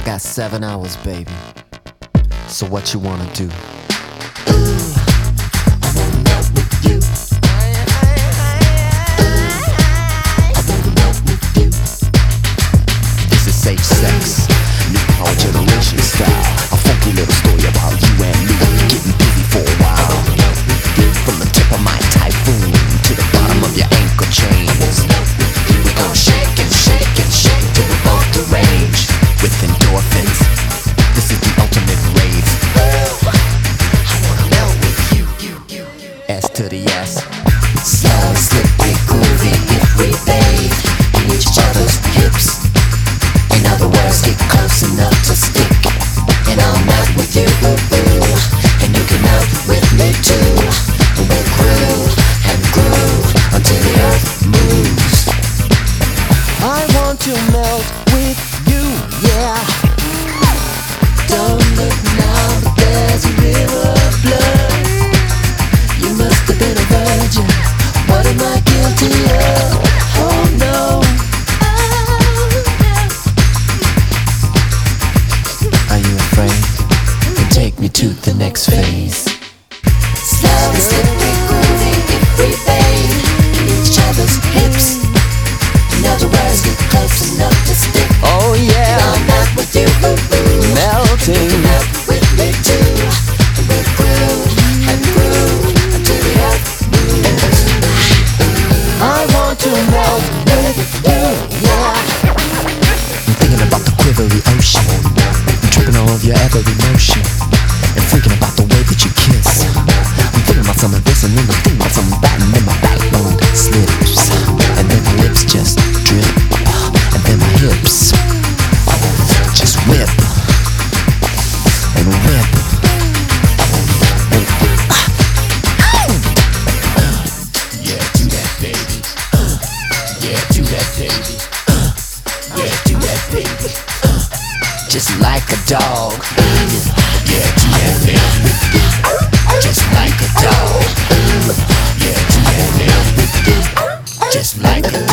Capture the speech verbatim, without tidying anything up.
got seven hours, baby. So what you wanna do? I wanna melt with you. I wanna melt with you. This is safe sex, new power generation style. A funky little story about you and me getting busy for a while. From the tip of my typhoon to the bottom of your ankle chains, we gon' shake and shake and shake till we both deranged with endorphins. This is the ultimate rave. I wanna melt with you. S to the S. Slow, slippery, groovy if we bathe in each other's hips. In other words, get close enough to stick, and I'll melt with you, and you can melt with me too. We'll groove and groove until the earth moves. I want to melt with you, yeah. Don't look now, but there's a river of blood. You must have been a virgin. What am I guilty of? Oh no. Are you afraid? Then take me to the next phase. Slow and slippery, groovy if we bathe in each other's hips. In other words, get close enough to stick. Oh And yeah, I'll melt with you, melting. melt with me too. And we'll groove and groove until the earth moves. I want to melt with you, yeah. I'm thinking about the quivery ocean, I'm tripping all of your every motion, and freaking about the way that you kiss. I'm thinking about some of this, and then I'm thinking about some of that, and then my backbone slips, and then my lips just drip, and then my hips just whip and whip. And Yeah, do that, baby. Uh, yeah, do that, baby. Uh, yeah, do that, baby. just like a dog, Yeah, do that, baby. just like a dog, Yeah, do that, baby. just like a